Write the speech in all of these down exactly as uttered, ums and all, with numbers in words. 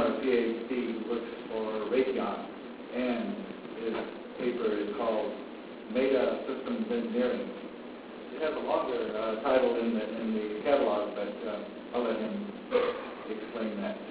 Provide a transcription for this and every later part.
current PhD works for Raytheon, and his paper is called Meta Systems Engineering. It has a longer uh, title in the in the catalog, but uh, I'll let him explain that.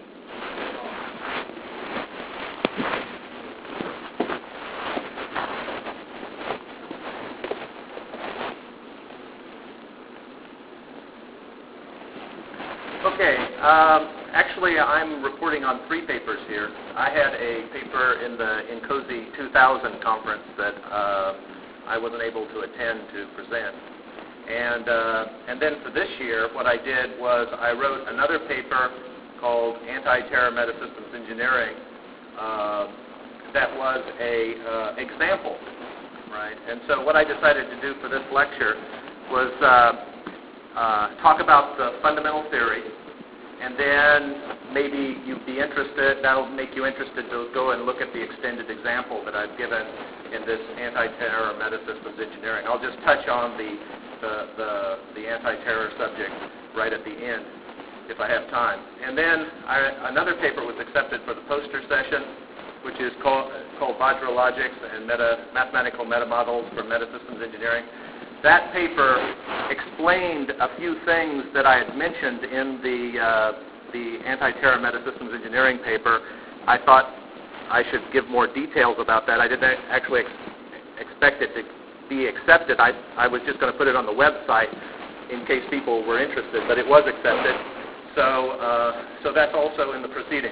Okay. Um, actually, I'm reporting on three papers here. I had a paper in the INCOSE two thousand conference that uh, I wasn't able to attend to present. And uh, and then for this year, what I did was I wrote another paper called Anti-Terror Metasystems Engineering uh, that was a uh, example, right? And so what I decided to do for this lecture was uh, uh, talk about the fundamental theory, and then maybe you'd be interested, that'll make you interested to go and look at the extended example that I've given in this Anti-Terror Metasystems Engineering. I'll just touch on the The, the, the anti-terror subject right at the end, if I have time. And then I, another paper was accepted for the poster session, which is called, called Vajra Logics and Meta, Mathematical Metamodels for Metasystems Engineering. That paper explained a few things that I had mentioned in the, uh, the Anti-Terror Metasystems Engineering paper. I thought I should give more details about that. I didn't actually ex- expect it to be accepted. I, I was just going to put it on the website in case people were interested, but it was accepted. So, uh, so that's also in the proceedings.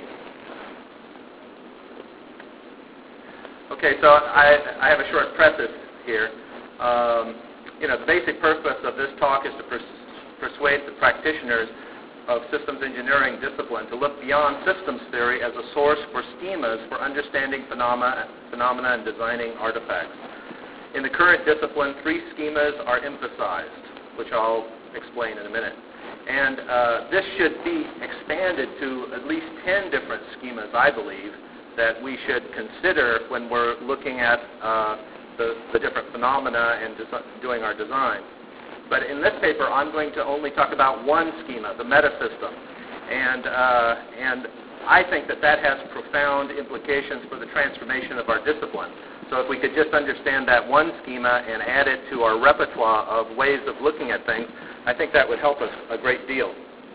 Okay, so I, I have a short preface here. Um, you know, the basic purpose of this talk is to pers- persuade the practitioners of systems engineering discipline to look beyond systems theory as a source for schemas for understanding phenomena, phenomena and designing artifacts. In the current discipline, three schemas are emphasized, which I'll explain in a minute. And uh, this should be expanded to at least ten different schemas, I believe, that we should consider when we're looking at uh, the, the different phenomena and des- doing our design. But in this paper, I'm going to only talk about one schema, the metasystem. And, uh, and I think that that has profound implications for the transformation of our discipline. So if we could just understand that one schema and add it to our repertoire of ways of looking at things, I think that would help us a great deal.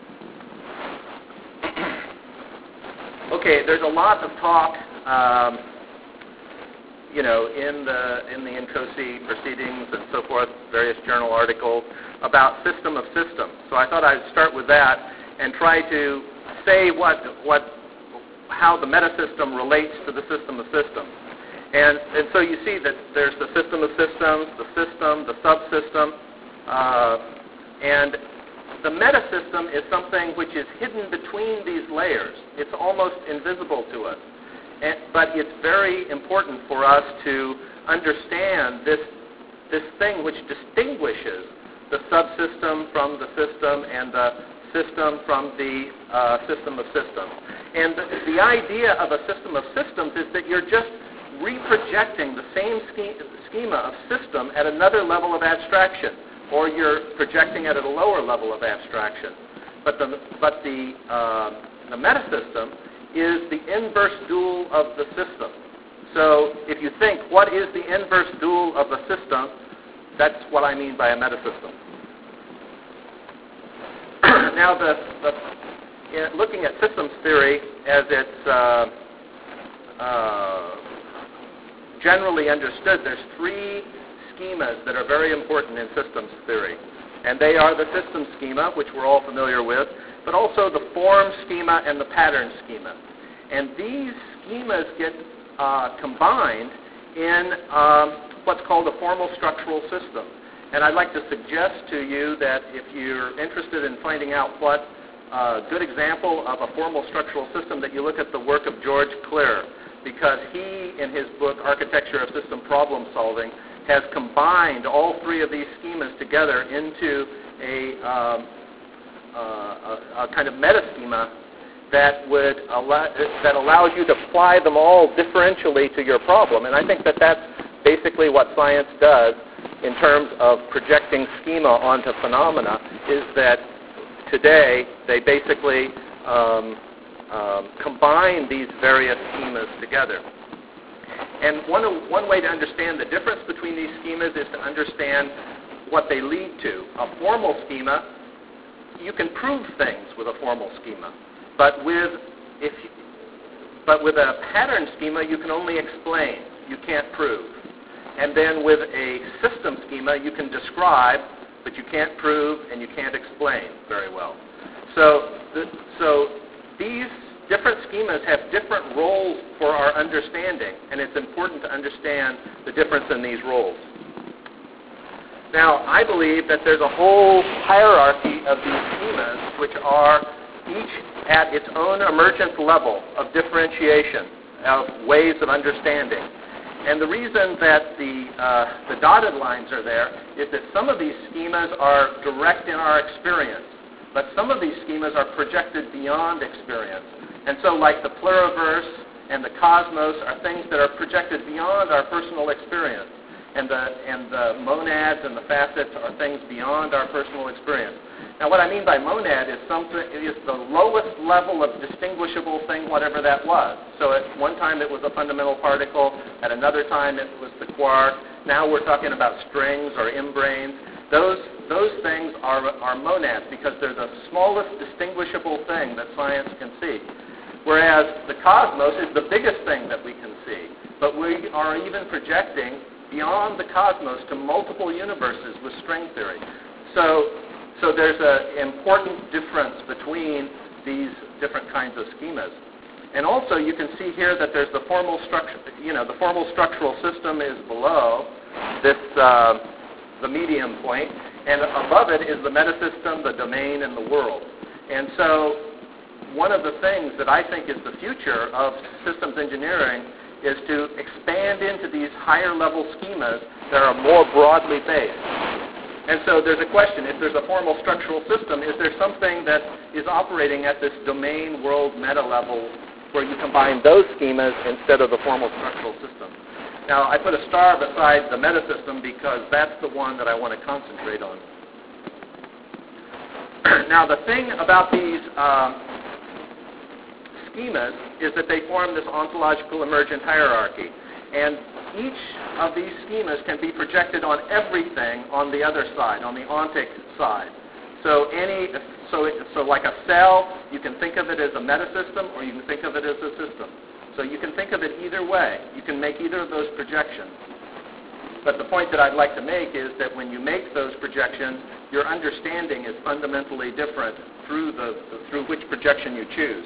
Okay, there's a lot of talk, um, you know, in the in the INCOSE proceedings and so forth, various journal articles about system of systems. So I thought I'd start with that and try to say what what how the metasystem relates to the system of systems. And, and so you see that there's the system of systems, the system, the subsystem, uh, and the metasystem is something which is hidden between these layers. It's almost invisible to us. And, but it's very important for us to understand this, this thing which distinguishes the subsystem from the system and the system from the uh, system of systems. And the, the idea of a system of systems is that you're just reprojecting the same schema of system at another level of abstraction, or you're projecting it at a lower level of abstraction. But the but the uh, the metasystem is the inverse dual of the system. So if you think, what is the inverse dual of the system? That's what I mean by a metasystem. Now, the, the in looking at systems theory as it's uh, uh, generally understood, there's three schemas that are very important in systems theory. And they are the system schema, which we're all familiar with, but also the form schema and the pattern schema. And these schemas get uh, combined in um, what's called a formal structural system. And I'd like to suggest to you that if you're interested in finding out what a good example of a formal structural system, that you look at the work of George Clare, because he, in his book, Architecture of System Problem Solving, has combined all three of these schemas together into a, um, uh, a, a kind of meta-schema that would allow, that allows you to apply them all differentially to your problem. And I think that that's basically what science does in terms of projecting schema onto phenomena, is that today they basically um, um, combine these various schemas together. And one, one way to understand the difference between these schemas is to understand what they lead to. A formal schema, you can prove things with a formal schema, but with if you, but with a pattern schema, you can only explain. You can't prove. And then with a system schema, you can describe, but you can't prove and you can't explain very well. So, the, so these different schemas have different roles for our understanding, and it's important to understand the difference in these roles. Now, I believe that there's a whole hierarchy of these schemas which are each at its own emergent level of differentiation, of ways of understanding. And the reason that the, uh, the dotted lines are there is that some of these schemas are direct in our experience, but some of these schemas are projected beyond experience. And so like the pluriverse and the cosmos are things that are projected beyond our personal experience. And the, and the monads and the facets are things beyond our personal experience. Now what I mean by monad is something is the lowest level of distinguishable thing, whatever that was. So at one time it was a fundamental particle, at another time it was the quark. Now we're talking about strings or imbranes. Those, those things are, are monads because they're the smallest distinguishable thing that science can see. Whereas the cosmos is the biggest thing that we can see. But we are even projecting beyond the cosmos to multiple universes with string theory. So, so there's an important difference between these different kinds of schemas. And also you can see here that there's the formal structure, you know, the formal structural system is below this, uh, the medium point, and above it is the metasystem, the domain, and the world. And so one of the things that I think is the future of systems engineering is to expand into these higher level schemas that are more broadly based. And so there's a question, if there's a formal structural system, is there something that is operating at this domain world meta level where you combine those schemas instead of the formal structural system? Now I put a star beside the meta system because that's the one that I want to concentrate on. Now the thing about these um, schemas is that they form this ontological emergent hierarchy. And each of these schemas can be projected on everything on the other side, on the ontic side. So any, so, it, so like a cell, you can think of it as a metasystem or you can think of it as a system. So you can think of it either way. You can make either of those projections. But the point that I'd like to make is that when you make those projections, your understanding is fundamentally different through, the, through which projection you choose.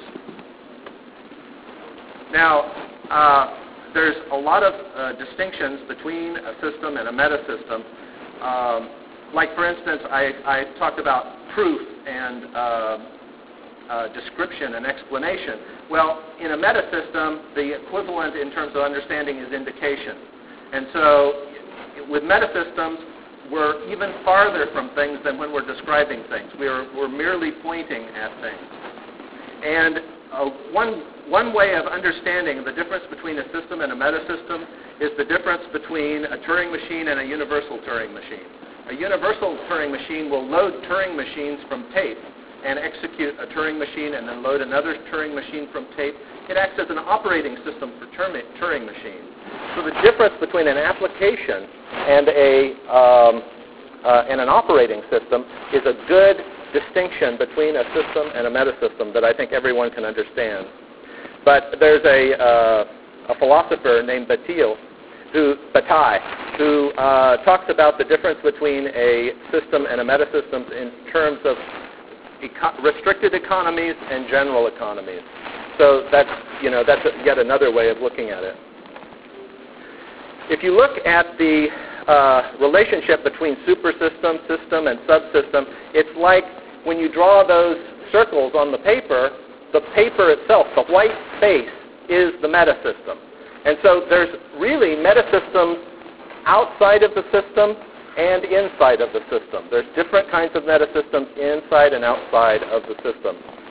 Now, uh, there's a lot of uh, distinctions between a system and a metasystem. Um, like, for instance, I, I talked about proof and uh, uh, description and explanation. Well, in a metasystem, the equivalent in terms of understanding is indication. And so with metasystems, we're even farther from things than when we're describing things. We're, we're merely pointing at things. And uh, one, one way of understanding the difference between a system and a metasystem is the difference between a Turing machine and a universal Turing machine. A universal Turing machine will load Turing machines from tape and execute a Turing machine and then load another Turing machine from tape. It acts as an operating system for Turing machines. So the difference between an application and, a, um, uh, and an operating system is a good distinction between a system and a metasystem that I think everyone can understand. But there's a, uh, a philosopher named Bataille, who, Bataille, who uh, talks about the difference between a system and a metasystem in terms of eco- restricted economies and general economies. So that's, you know, that's yet another way of looking at it. If you look at the uh, relationship between supersystem, system, and subsystem, it's like when you draw those circles on the paper, the paper itself, the white space, is the metasystem. And so there's really metasystems outside of the system and inside of the system. There's different kinds of metasystems inside and outside of the system.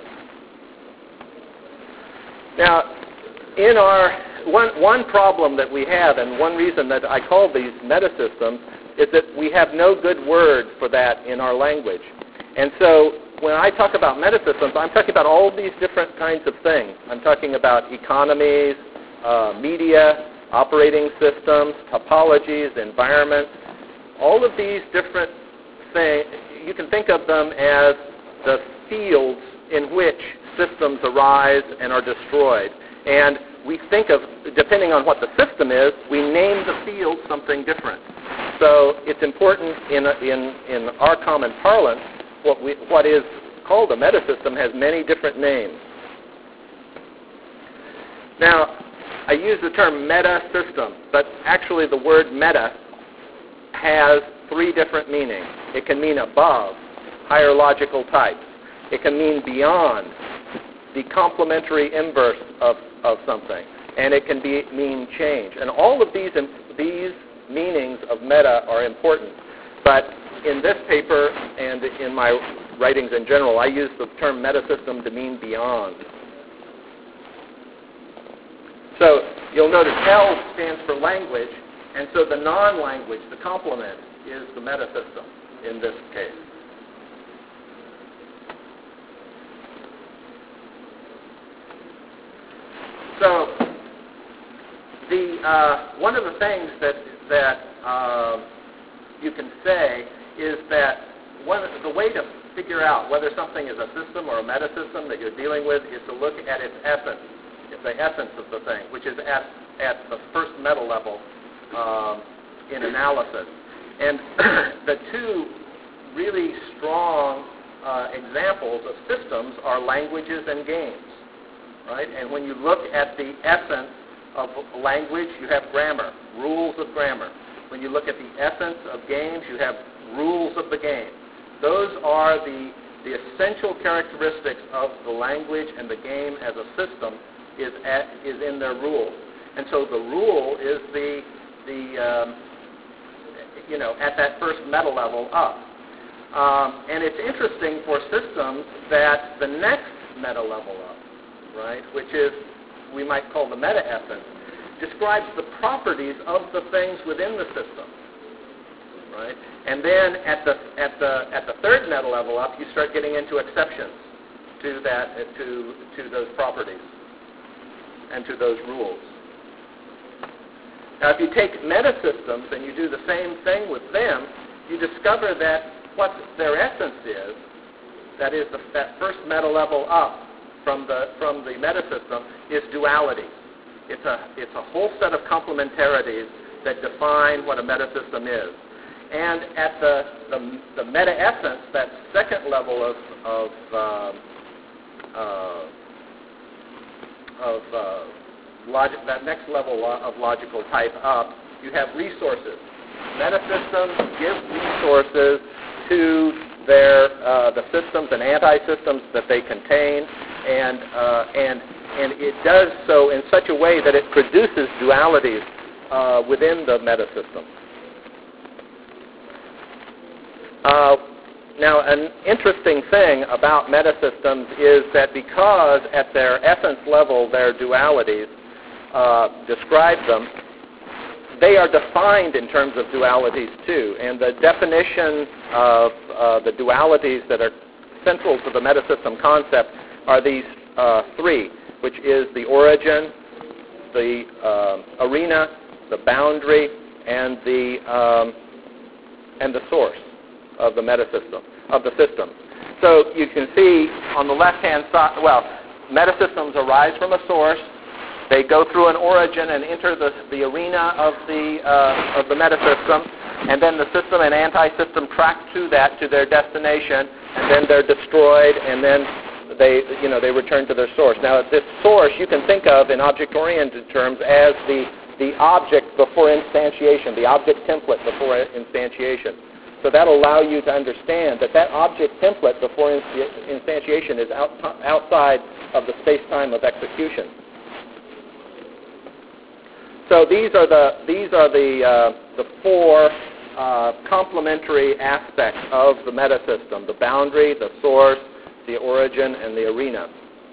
Now, in our one, one problem that we have, and one reason that I call these metasystems, is that we have no good word for that in our language. And so when I talk about metasystems, I'm talking about all these different kinds of things. I'm talking about economies, uh, media, operating systems, topologies, environments. All of these different things, you can think of them as the fields in which systems arise and are destroyed. And we think of, depending on what the system is, we name the field something different. So it's important in, in, in our common parlance, what, we, what is called a metasystem has many different names. Now, I use the term meta-system, but actually the word meta has three different meanings. It can mean above, higher logical types. It can mean beyond, the complementary inverse of, of something. And it can be, mean change. And all of these, these meanings of meta are important. But in this paper and in my writings in general, I use the term metasystem to mean beyond. So you'll notice L stands for language, and so the non-language, the complement, is the metasystem in this case. So the uh, one of the things that that uh, you can say is that one of the way to figure out whether something is a system or a metasystem that you're dealing with is to look at its essence, the essence of the thing, which is at at the first meta level um, in analysis. And the two really strong uh, examples of systems are languages and games. Right? And when you look at the essence of language, you have grammar, rules of grammar. When you look at the essence of games, you have rules of the game. Those are the, the essential characteristics of the language and the game as a system is, at, is in their rules. And so the rule is the, the um, you know, at that first meta level up. Um, and it's interesting for systems that the next meta level up, right, which is, we might call the meta-essence, describes the properties of the things within the system, right? And then at the at the at the third meta level up, you start getting into exceptions to that to to those properties and to those rules. Now, if you take metasystems and you do the same thing with them, you discover that what their essence is, that is the, that first meta level up, from the from the metasystem, is duality. It's a it's a whole set of complementarities that define what a metasystem is. And at the the, the meta essence, that second level of of um, uh, of uh, logic, that next level of logical type up, you have resources. Metasystems give resources to their uh, the systems and anti-systems that they contain. And, uh, and, and it does so in such a way that it produces dualities uh, within the metasystem. Uh, now, an interesting thing about metasystems is that because at their essence level their dualities uh, describe them, they are defined in terms of dualities too. And the definition of uh, the dualities that are central to the metasystem concept are these uh, three, which is the origin, the uh, arena, the boundary, and the um, and the source of the metasystem of the system. So you can see on the left-hand side, well, metasystems arise from a source. They go through an origin and enter the the arena of the uh, of the metasystem, and then the system and anti-system track to that to their destination, and then they're destroyed, and then they, you know, they return to their source. Now, this source you can think of in object-oriented terms as the, the object before instantiation, the object template before instantiation. So that'll allow you to understand that that object template before instantiation is out, outside of the space-time of execution. So these are the these are the uh, the four uh, complementary aspects of the metasystem: the boundary, the source, the origin, and the arena.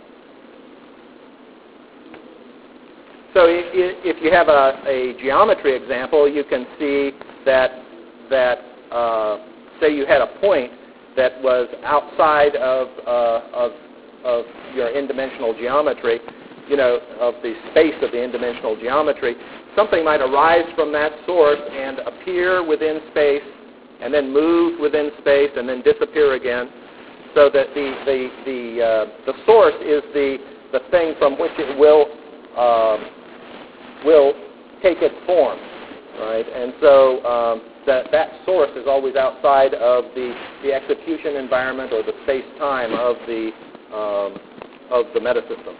So if you have a, a geometry example, you can see that, that uh, say you had a point that was outside of, uh, of, of your n-dimensional geometry, you know, of the space of the n-dimensional geometry, something might arise from that source and appear within space and then move within space and then disappear again, so that the, the, the, uh, the source is the, the thing from which it will, um, will take its form, right? And so um, that, that source is always outside of the, the execution environment or the space-time of the, um, of the metasystem.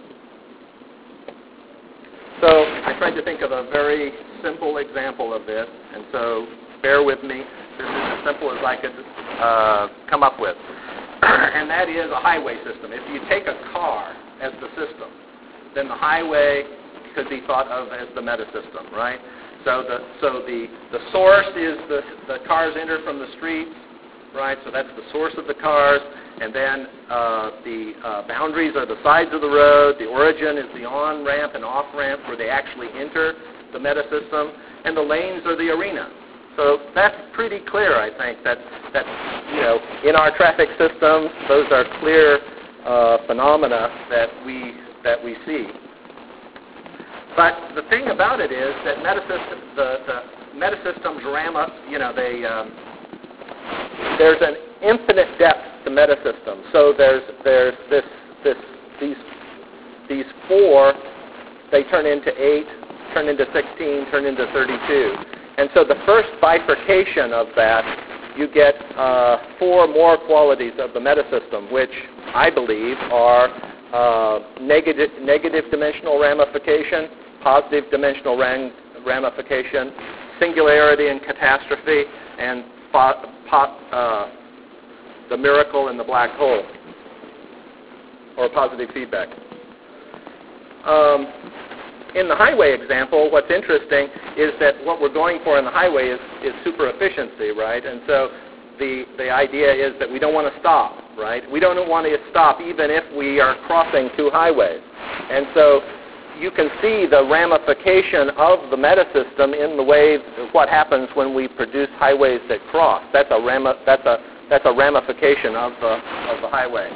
So I tried to think of a very simple example of this, and so bear with me. This is as simple as I could uh, come up with. And that is a highway system. If you take a car as the system, then the highway could be thought of as the metasystem, right? So the so the, the source is the, the cars enter from the streets, right? So that's the source of the cars. And then uh, the uh, boundaries are the sides of the road. The origin is the on-ramp and off-ramp where they actually enter the metasystem. And the lanes are the arena. So that's pretty clear, I think, that, that you know, in our traffic systems, those are clear uh, phenomena that we, that we see. But the thing about it is that metasystem, the, the metasystems ram up, you know, they, um, there's an infinite depth to metasystems. So there's there's this this these these four, they turn into eight, turn into sixteen, turn into thirty-two. And so the first bifurcation of that, you get uh, four more qualities of the metasystem, which I believe are uh, negative negative dimensional ramification, positive dimensional ram- ramification, singularity and catastrophe, and po- po- uh, the miracle in the black hole, or positive feedback. Um, in the highway example, what's interesting is that what we're going for in the highway is, is super efficiency, right? And so the, the idea is that we don't want to stop, right? We don't want to stop even if we are crossing two highways. And so you can see the ramification of the metasystem in the way what happens when we produce highways that cross. That's a rama, that's a That's a ramification of the, of the highway.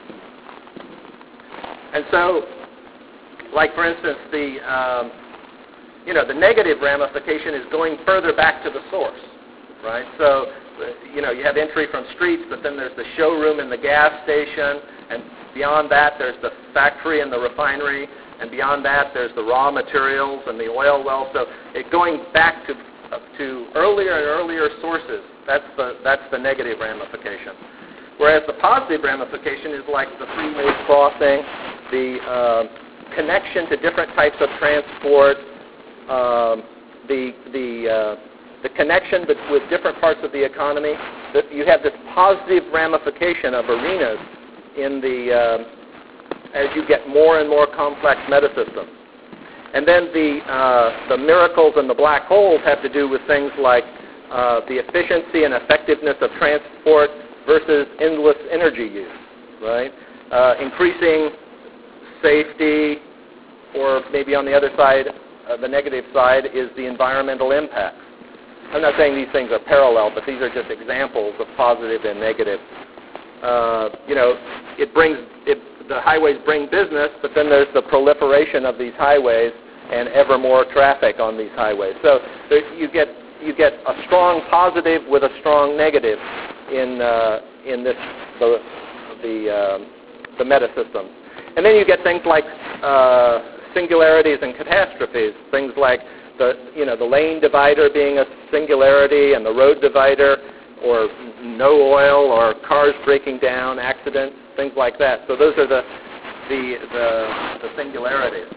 And so, like for instance, the um, you know the negative ramification is going further back to the source, right? So, you know, you have entry from streets, but then there's the showroom and the gas station, and beyond that there's the factory and the refinery, and beyond that there's the raw materials and the oil well. So, it going back to to earlier and earlier sources. That's the that's the negative ramification. Whereas the positive ramification is like the freeway crossing, the uh, connection to different types of transport, um, the the uh, the connection with, with different parts of the economy. That you have this positive ramification of arenas in the uh, as you get more and more complex metasystems. And then the uh, the miracles and the black holes have to do with things like uh, the efficiency and effectiveness of transport versus endless energy use, right? Uh, increasing safety, or maybe on the other side, uh, the negative side, is the environmental impacts. I'm not saying these things are parallel, but these are just examples of positive and negative. Uh, you know, it brings it. The highways bring business, but then there's the proliferation of these highways and ever more traffic on these highways. So there, you get you get a strong positive with a strong negative in uh, in this the the um, the metasystems. And then you get things like uh, singularities and catastrophes. Things like the you know the lane divider being a singularity, and the road divider, or no oil, or cars breaking down, accidents, things like that. So those are the the the, the singularities.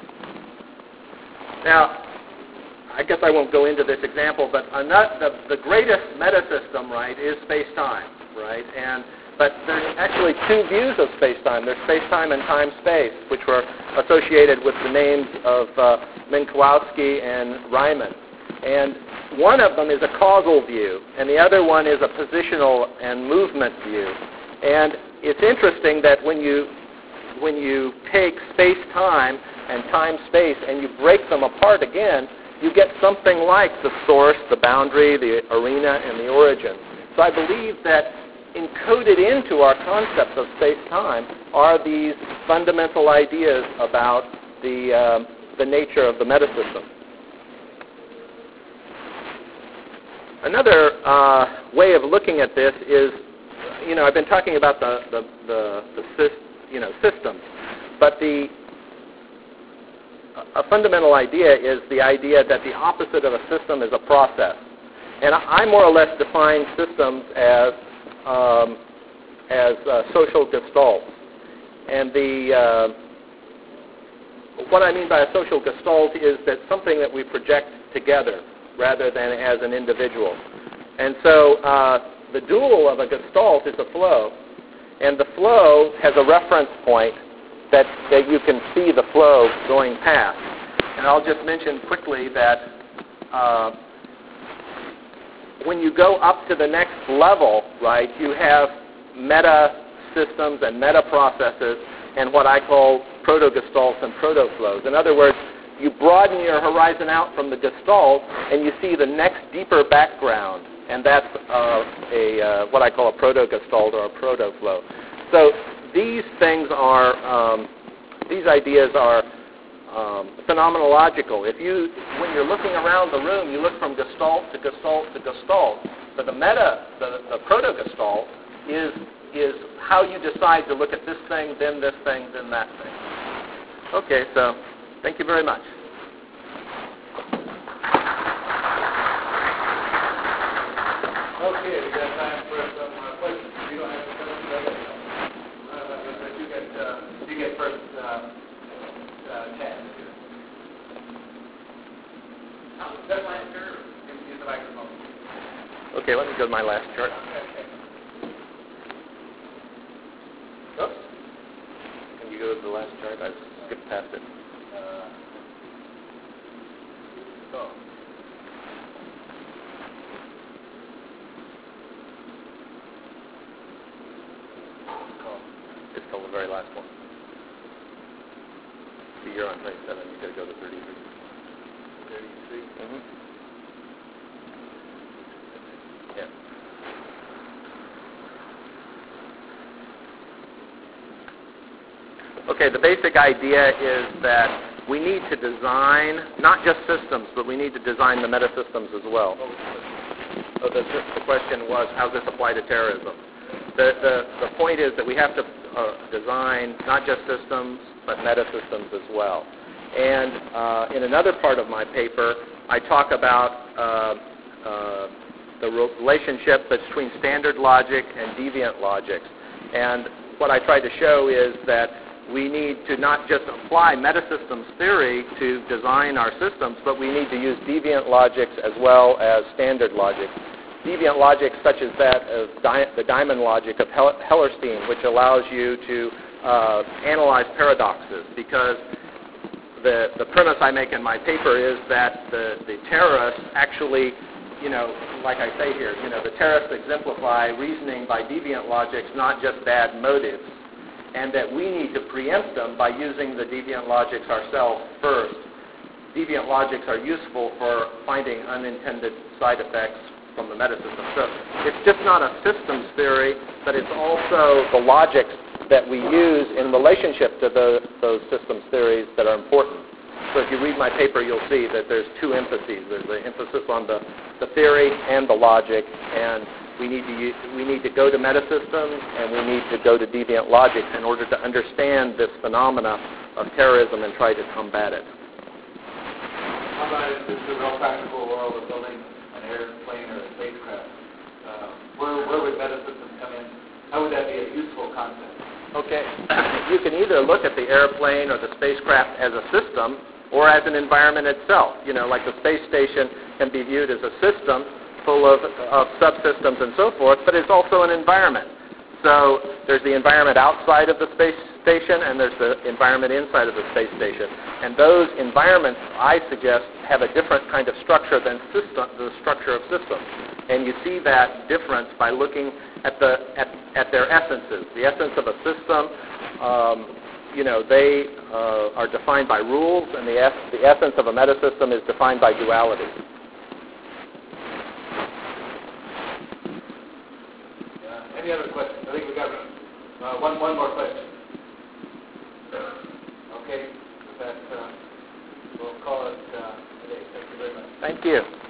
Now, I guess I won't go into this example, but another, the, the greatest metasystem, right, is space-time, right? And but there's actually two views of space-time. There's space-time and time-space, which were associated with the names of uh, Minkowski and Riemann. And one of them is a causal view, and the other one is a positional and movement view. And it's interesting that when you when you take space-time and time-space and you break them apart again, you get something like the source, the boundary, the arena, and the origin. So I believe that encoded into our concepts of space-time are these fundamental ideas about the, um, the nature of the metasystem. Another uh, way of looking at this is, you know, I've been talking about the, the, the, the syst, you know, systems, but the a fundamental idea is the idea that the opposite of a system is a process. And I more or less define systems as um, as uh, social gestalts. And the uh, what I mean by a social gestalt is that something that we project together rather than as an individual. And so uh, the dual of a gestalt is a flow, and the flow has a reference point that, that you can see the flow going past. And I'll just mention quickly that uh, when you go up to the next level, right, you have meta systems and meta processes and what I call proto-gestalts and proto-flows. In other words, you broaden your horizon out from the gestalt and you see the next deeper background, and that's uh, a uh, what I call a proto-gestalt or a proto-flow. So these things are, um, these ideas are um, phenomenological. If you, when you're looking around the room, you look from gestalt to gestalt to gestalt. But the meta, the, the proto-gestalt, is is how you decide to look at this thing, then this thing, then that thing. Okay, so thank you very much. Okay, we got time for some uh, questions. You don't have to come to that. Uh, you get uh, you get first uh, uh, chance. That's my answer. Use the microphone. Okay, let me go to my last chart. Okay. Oops. Can you go to the last chart? I skipped past it. Uh, oh. It's till the very last one. See, you're on twenty-seven. You got to go to thirty-three. thirty-three. Mm-hmm. Yeah. Okay, the basic idea is that we need to design not just systems, but we need to design the metasystems as well. So the, the question was, how does this apply to terrorism? The, the, the point is that we have to uh, design not just systems, but metasystems as well. And uh, in another part of my paper, I talk about uh, uh, the relationship between standard logic and deviant logics. And what I try to show is that we need to not just apply metasystems theory to design our systems, but we need to use deviant logics as well as standard logic. Deviant logic such as that of di- the diamond logic of Hel- Hellerstein, which allows you to uh, analyze paradoxes, because the, the premise I make in my paper is that the, the terrorists actually, you know, like I say here, you know, the terrorists exemplify reasoning by deviant logics, not just bad motives, and that we need to preempt them by using the deviant logics ourselves first. Deviant logics are useful for finding unintended side effects from the metasystem. So it's just not a systems theory, but it's also the logics that we use in relationship to the, those systems theories that are important. So if you read my paper, you'll see that there's two emphases. There's the emphasis on the, the theory and the logic, and we need to use, we need to go to metasystems and we need to go to deviant logic in order to understand this phenomena of terrorism and try to combat it. How about in just a real practical world of building an airplane or a spacecraft? Uh, where, where would metasystems come in? How would that be a useful concept? Okay. You can either look at the airplane or the spacecraft as a system or as an environment itself. You know, like the space station can be viewed as a system full of, of subsystems and so forth, but it's also an environment. So there's the environment outside of the space station and there's the environment inside of the space station. And those environments, I suggest, have a different kind of structure than system, the structure of systems. And you see that difference by looking at the at, at their essences. The essence of a system, um, you know, they uh, are defined by rules, and the, es- the essence of a metasystem is defined by duality. Any other call it uh, today. Thank you very much. Thank you.